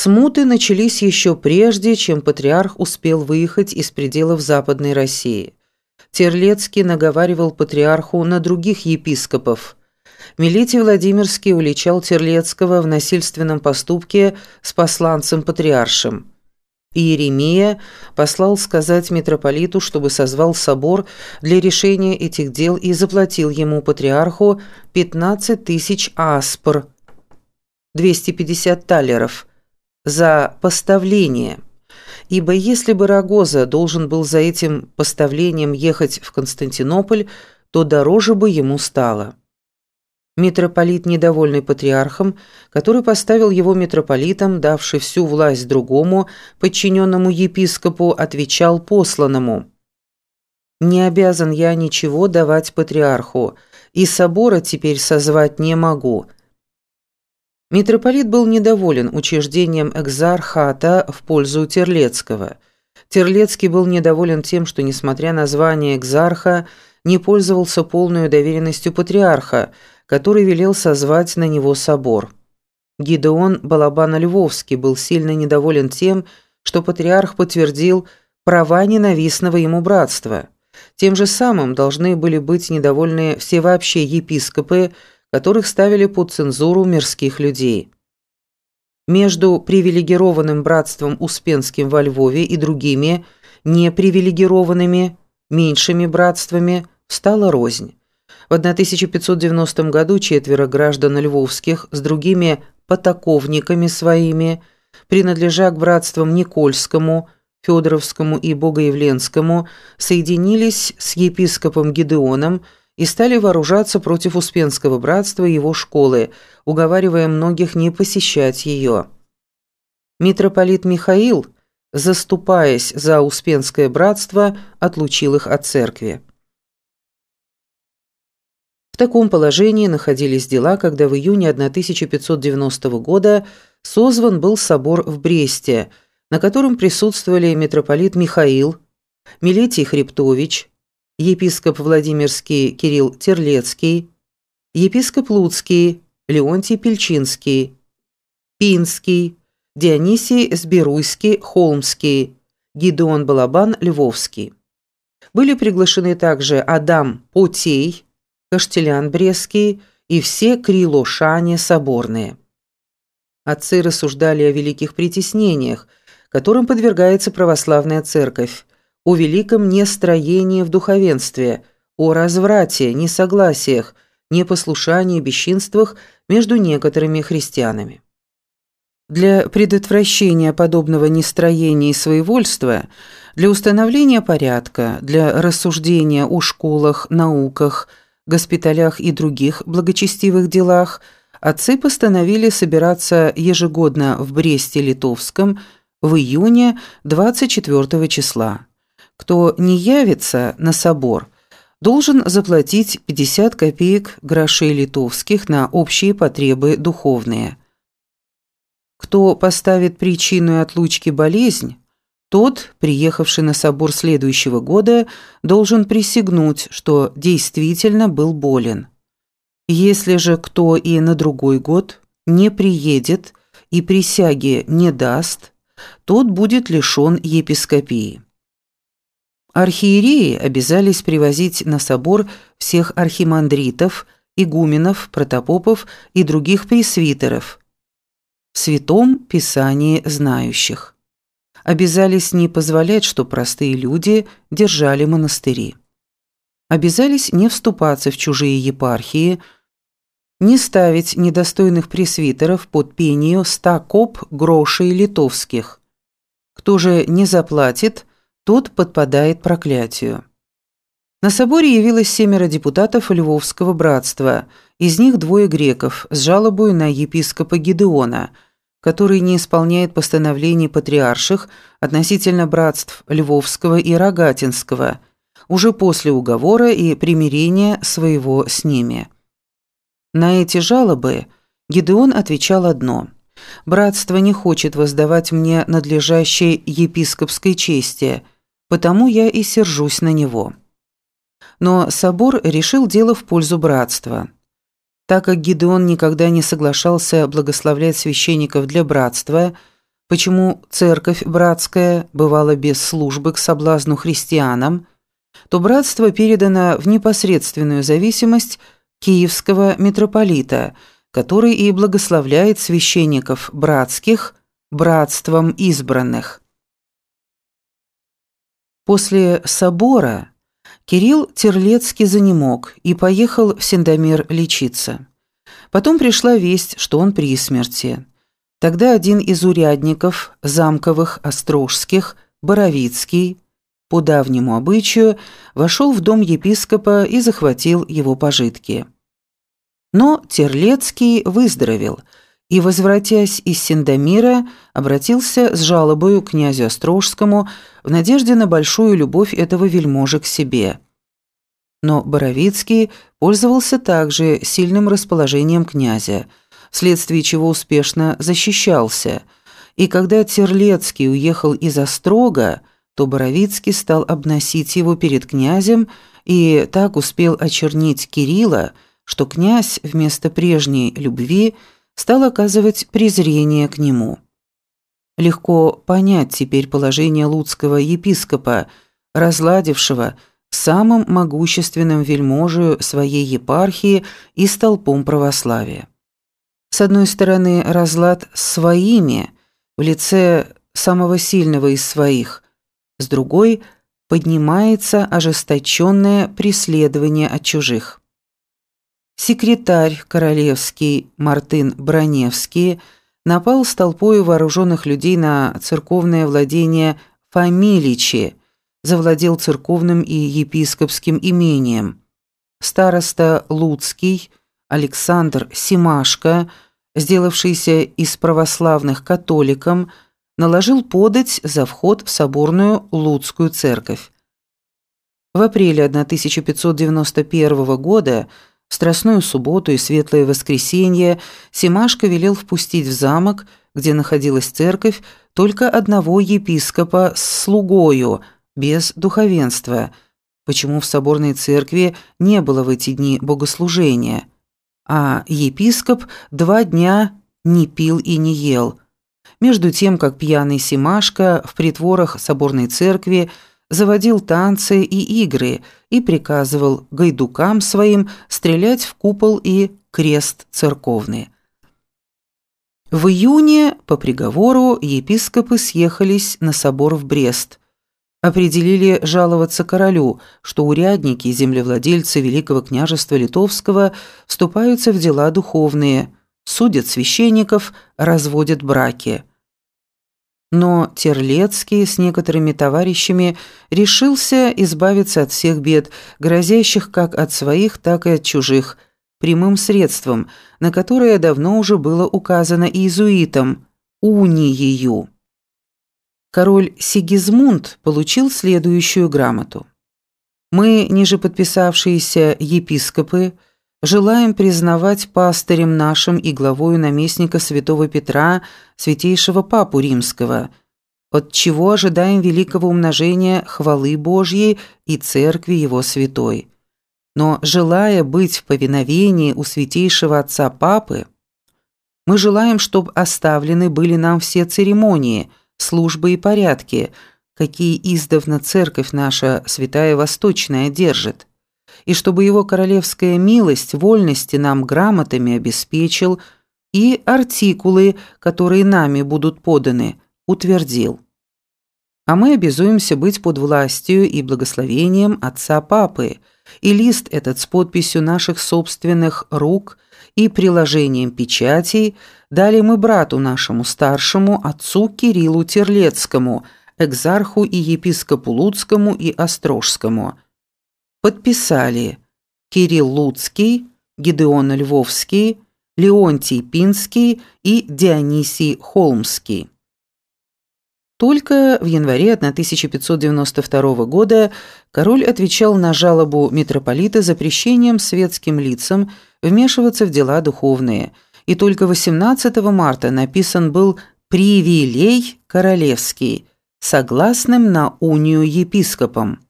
Смуты начались еще прежде, чем патриарх успел выехать из пределов Западной России. Терлецкий наговаривал патриарху на других епископов. Милетий Владимирский уличал Терлецкого в насильственном поступке с посланцем патриаршим. Иеремия послал сказать митрополиту, чтобы созвал собор для решения этих дел и заплатил ему, патриарху, 15 тысяч аспр, 250 талеров, за поставление. Ибо если бы Рагоза должен был за этим поставлением ехать в Константинополь, то дороже бы ему стало. Митрополит, недовольный патриархом, который поставил его митрополитом, давший всю власть другому, подчиненному епископу, отвечал посланному: «Не обязан я ничего давать патриарху, и собора теперь созвать не могу». Митрополит был недоволен учреждением экзархата в пользу Терлецкого. Терлецкий был недоволен тем, что, несмотря на звание экзарха, не пользовался полной доверенностью патриарха, который велел созвать на него собор. Гидеон Балабано-Львовский был сильно недоволен тем, что патриарх подтвердил права ненавистного ему братства. Тем же самым должны были быть недовольны все вообще епископы, которых ставили под цензуру мирских людей. Между привилегированным братством Успенским во Львове и другими непривилегированными, меньшими братствами стала рознь. В 1590 году 4 граждан львовских с другими потаковниками своими, принадлежа к братствам Никольскому, Федоровскому и Богоявленскому, соединились с епископом Гидеоном и стали вооружаться против Успенского братства и его школы, уговаривая многих не посещать ее. Митрополит Михаил, заступаясь за Успенское братство, отлучил их от церкви. В таком положении находились дела, когда в июне 1590 года созван был собор в Бресте, на котором присутствовали митрополит Михаил, Милетий Хриптович, епископ Владимирский Кирилл Терлецкий, епископ Луцкий Леонтий Пельчинский, Пинский, Дионисий Сбируйский Холмский, Гидеон Балабан Львовский. Были приглашены также Адам Потей, Каштелян Брестский и все крилошане соборные. Отцы рассуждали о великих притеснениях, которым подвергается православная церковь, о великом нестроении в духовенстве, о разврате, несогласиях, непослушании и бесчинствах между некоторыми христианами. Для предотвращения подобного нестроения и своевольства, для установления порядка, для рассуждения о школах, науках, госпиталях и других благочестивых делах, отцы постановили собираться ежегодно в Бресте-Литовском в июне 24 числа. Кто не явится на собор, должен заплатить 50 копеек грошей литовских на общие потребы духовные. Кто поставит причиной отлучки болезнь, тот, приехавший на собор следующего года, должен присягнуть, что действительно был болен. Если же кто и на другой год не приедет и присяги не даст, тот будет лишен епископии. Архиереи обязались привозить на собор всех архимандритов, игуменов, протопопов и других пресвитеров, в Святом Писании знающих. Обязались не позволять, что простые люди держали монастыри. Обязались не вступаться в чужие епархии, не ставить недостойных пресвитеров под пению 100 коп грошей литовских. Кто же не заплатит, тот подпадает проклятию. На соборе явилось 7 депутатов Львовского братства, из них 2 греков, с жалобой на епископа Гидеона, который не исполняет постановлений патриарших относительно братств Львовского и Рогатинского, уже после уговора и примирения своего с ними. На эти жалобы Гидеон отвечал одно: «Братство не хочет воздавать мне надлежащей епископской чести, потому я и сержусь на него». Но собор решил дело в пользу братства. Так как Гидеон никогда не соглашался благословлять священников для братства, почему церковь братская бывала без службы к соблазну христианам, то братство передано в непосредственную зависимость киевского митрополита, который и благословляет священников братских братством избранных. После собора Кирилл Терлецкий занемог и поехал в Сендомир лечиться. Потом пришла весть, что он при смерти. Тогда один из урядников замковых острожских, Боровицкий, по давнему обычаю, вошел в дом епископа и захватил его пожитки. Но Терлецкий выздоровел и, возвратясь из Сендомира, обратился с жалобою к князю Острожскому в надежде на большую любовь этого вельможи к себе. Но Боровицкий пользовался также сильным расположением князя, вследствие чего успешно защищался, и когда Терлецкий уехал из Острога, то Боровицкий стал обносить его перед князем и так успел очернить Кирилла, что князь вместо прежней любви стал оказывать презрение к нему. Легко понять теперь положение луцкого епископа, разладившего самым могущественным вельможею своей епархии и столпом православия. С одной стороны, разлад с своими в лице самого сильного из своих, с другой – поднимается ожесточенное преследование от чужих. Секретарь королевский Мартын Броневский напал с толпой вооруженных людей на церковное владение Фамиличи, завладел церковным и епископским имением. Староста Луцкий Александр Семашко, сделавшийся из православных католиком, наложил подать за вход в соборную Луцкую церковь. В апреле 1591 года, в Страстную субботу и Светлое воскресенье, Семашко велел впустить в замок, где находилась церковь, только одного епископа с слугою, без духовенства, почему в соборной церкви не было в эти дни богослужения, а епископ 2 дня не пил и не ел, между тем как пьяный Семашко в притворах соборной церкви заводил танцы и игры и приказывал гайдукам своим стрелять в купол и крест церковный. В июне по приговору епископы съехались на собор в Брест, определили жаловаться королю, что урядники и землевладельцы Великого княжества Литовского вступаются в дела духовные, судят священников, разводят браки. Но Терлецкий с некоторыми товарищами решился избавиться от всех бед, грозящих как от своих, так и от чужих, прямым средством, на которое давно уже было указано иезуитам – униею. Король Сигизмунд получил следующую грамоту. «Мы, ниже подписавшиеся епископы, желаем признавать пастырем нашим и главою наместника святого Петра, святейшего Папу Римского, от чего ожидаем великого умножения хвалы Божьей и Церкви Его Святой. Но, желая быть в повиновении у святейшего отца Папы, мы желаем, чтобы оставлены были нам все церемонии, службы и порядки, какие издавна Церковь наша Святая Восточная держит, и чтобы его королевская милость вольности нам грамотами обеспечил и артикулы, которые нами будут поданы, утвердил. А мы обязуемся быть под властью и благословением отца Папы, и лист этот с подписью наших собственных рук и приложением печатей дали мы брату нашему старшему отцу Кириллу Терлецкому, экзарху и епископу Луцкому и Острожскому. Подписали Кирилл Луцкий, Гедеон Львовский, Леонтий Пинский и Дионисий Холмский. Только в январе 1592 года король отвечал на жалобу митрополита запрещением светским лицам вмешиваться в дела духовные, и только 18 марта написан был «Привилей королевский», согласным на унию епископом.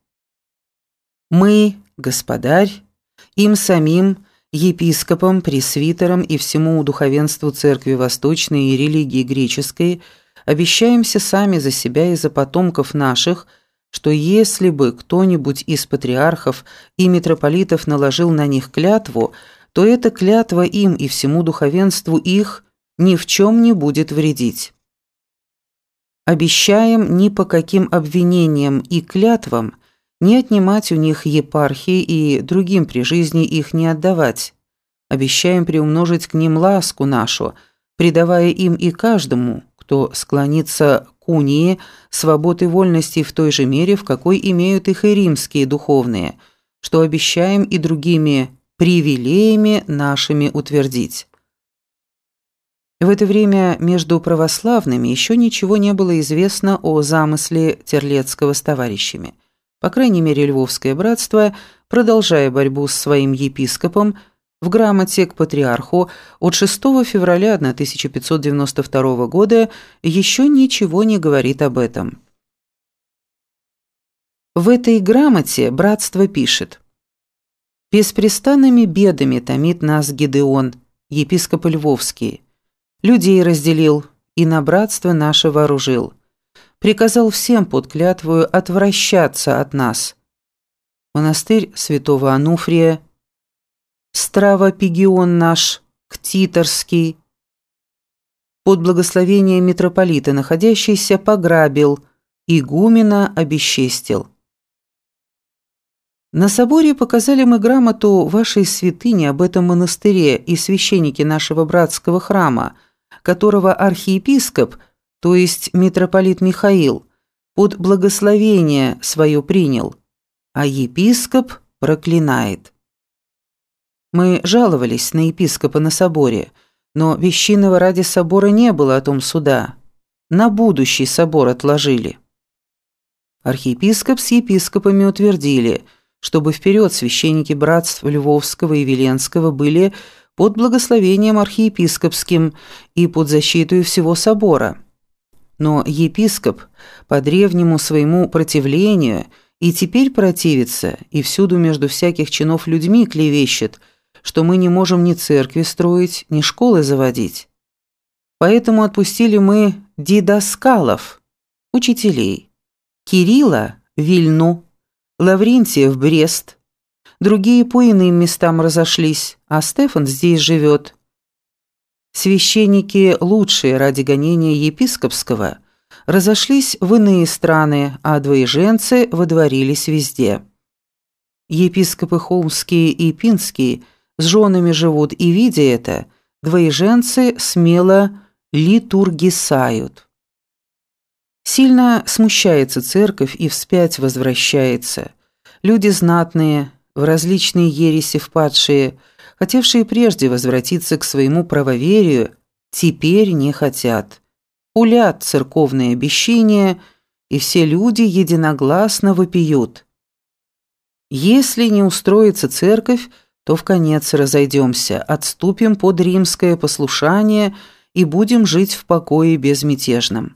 Мы, господарь, им самим, епископам, пресвитерам и всему духовенству Церкви Восточной и религии греческой, Обещаемся сами за себя и за потомков наших, что если бы кто-нибудь из патриархов и митрополитов наложил на них клятву, то эта клятва им и всему духовенству их ни в чем не будет вредить. Обещаем ни по каким обвинениям и клятвам не отнимать у них епархии и другим при жизни их не отдавать. Обещаем приумножить к ним ласку нашу, придавая им и каждому, кто склонится к унии, свободы и вольности в той же мере, в какой имеют их и римские духовные, что обещаем и другими привилеями нашими утвердить. В это время между православными еще ничего не было известно о замысле Терлецкого с товарищами. По крайней мере, Львовское братство, продолжая борьбу с своим епископом, в грамоте к патриарху от 6 февраля 1592 года еще ничего не говорит об этом. В этой грамоте братство пишет: «Беспрестанными бедами томит нас Гедеон, епископ Львовский, людей разделил и на братство наше вооружил, приказал всем под клятвою отвращаться от нас. Монастырь святого Ануфрия, Стравопигион наш, Ктиторский, под благословение митрополита находящийся пограбил, игумена обесчестил. На соборе показали мы грамоту вашей святыни об этом монастыре и священнике нашего братского храма, которого архиепископ, то есть митрополит Михаил, под благословение свое принял, а епископ проклинает. Мы жаловались на епископа на соборе, но вещиного ради собора не было о том суда. На будущий собор отложили. Архиепископ с епископами утвердили, чтобы вперед священники братств Львовского и Веленского были под благословением архиепископским и под защитой всего собора. Но епископ по древнему своему противлению и теперь противится, и всюду между всяких чинов людьми клевещет, что мы не можем ни церкви строить, ни школы заводить. Поэтому отпустили мы дидаскалов, учителей, Кирилла – в Вильну, Лаврентия в Брест, другие по иным местам разошлись, а Стефан здесь живет. Священники, лучшие ради гонения епископского, разошлись в иные страны, а двоеженцы водворились везде. Епископы Холмские и Пинские с женами живут, и, видя это, двоеженцы смело литургисают. Сильно смущается церковь и вспять возвращается. Люди знатные, в различные ереси впадшие, хотевшие прежде возвратиться к своему правоверию, теперь не хотят. Улят церковные обещания, и все люди единогласно вопиют: если не устроится церковь, то вконец разойдемся, отступим под римское послушание и будем жить в покое безмятежном.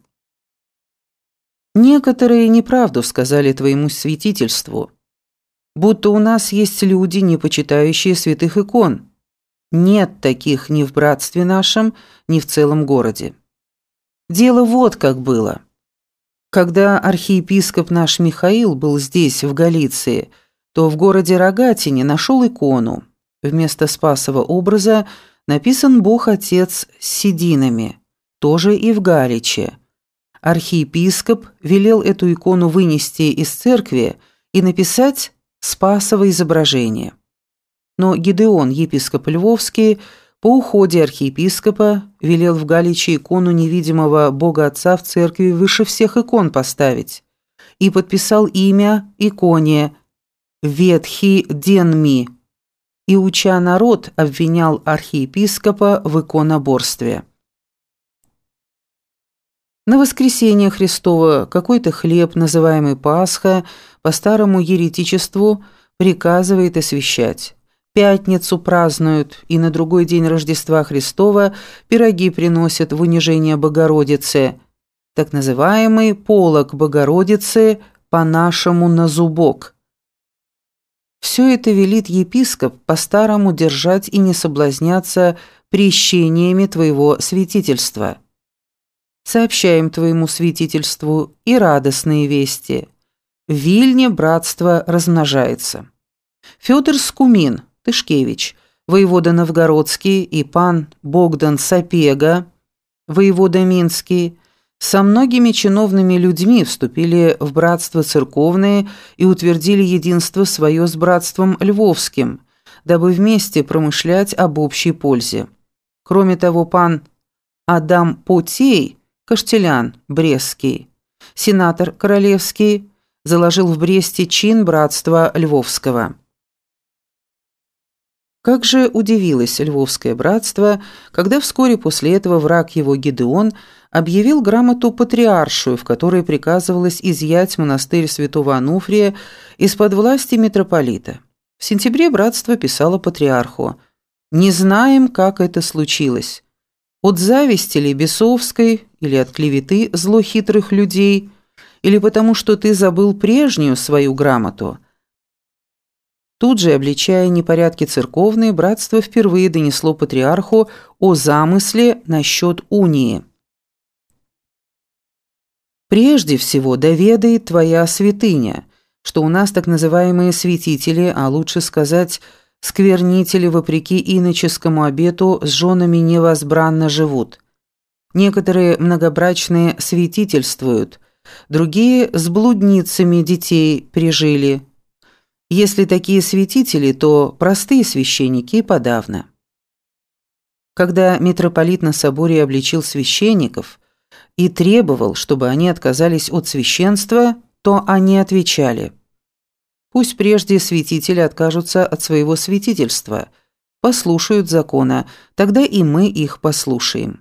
Некоторые неправду сказали твоему святительству, будто у нас есть люди, не почитающие святых икон. Нет таких ни в братстве нашем, ни в целом городе. Дело вот как было. Когда архиепископ наш Михаил был здесь, в Галиции, то в городе Рогатине нашел икону. Вместо Спасова образа написан Бог-Отец с сединами, тоже и в Галиче. Архиепископ велел эту икону вынести из церкви и написать Спасово изображение. Но Гедеон, епископ Львовский, по уходе архиепископа велел в Галиче икону невидимого Бога-Отца в церкви выше всех икон поставить и подписал имя иконе «Ветхий Денми», и, уча народ, обвинял архиепископа в иконоборстве. На воскресенье Христово какой-то хлеб, называемый Пасха, по старому еретичеству приказывает освящать. Пятницу празднуют, и на другой день Рождества Христова пироги приносят в унижение Богородице, так называемый полог Богородицы по-нашему на зубок. Все это велит епископ по-старому держать и не соблазняться прещениями твоего святительства. сообщаем твоему святительству и радостные вести. В Вильне братство размножается. Федор Скумин, Тышкевич, воевода Новгородский и пан Богдан Сапега, воевода Минский, со многими чиновными людьми вступили в братство церковное и утвердили единство свое с братством Львовским, дабы вместе промышлять об общей пользе. Кроме того, пан Адам Потей, каштелян Брестский, сенатор королевский, заложил в Бресте чин братства Львовского. Как же удивилось Львовское братство, когда вскоре после этого враг его Гедеон объявил грамоту патриаршую, в которой приказывалось изъять монастырь святого Ануфрия из-под власти митрополита. В сентябре братство писало патриарху: «Не знаем, как это случилось. От зависти ли бесовской или от клеветы злохитрых людей, или потому что ты забыл прежнюю свою грамоту». Тут же, обличая непорядки церковные, братство впервые донесло патриарху о замысле насчет унии. «Прежде всего доведай твоя святыня, что у нас так называемые святители, а лучше сказать сквернители, вопреки иноческому обету, с женами невозбранно живут. Некоторые многобрачные святительствуют, другие с блудницами детей прижили. Если такие святители, то простые священники и подавно». Когда митрополит на соборе обличил священников и требовал, чтобы они отказались от священства, то они отвечали: «Пусть прежде святители откажутся от своего святительства, послушают закона, тогда и мы их послушаем».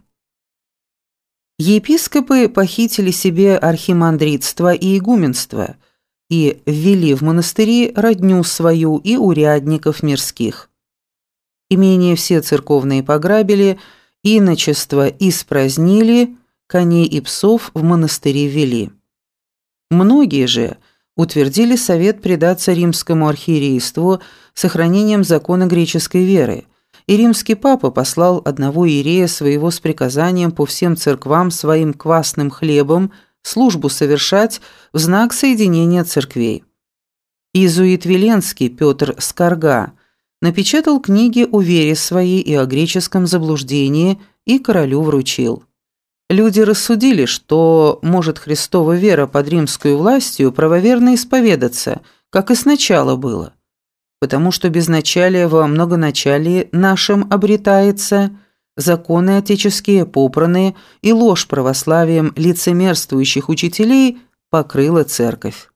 Епископы похитили себе архимандритство и игуменство и ввели в монастыри родню свою и урядников мирских. Имения все церковные пограбили, иночество испразднили, коней и псов в монастыри ввели. Многие же утвердили совет предаться римскому архиерейству сохранением закона греческой веры, и римский папа послал одного иерея своего с приказанием по всем церквам своим квасным хлебом службу совершать в знак соединения церквей. Иезуит Веленский Петр Скорга напечатал книги о вере своей и о греческом заблуждении и королю вручил. Люди рассудили, что может Христова вера под римскую властью правоверно исповедаться, как и сначала было, потому что безначалие во многоначалии нашем обретается, законы отеческие попраны, и ложь православием лицемерствующих учителей покрыла церковь.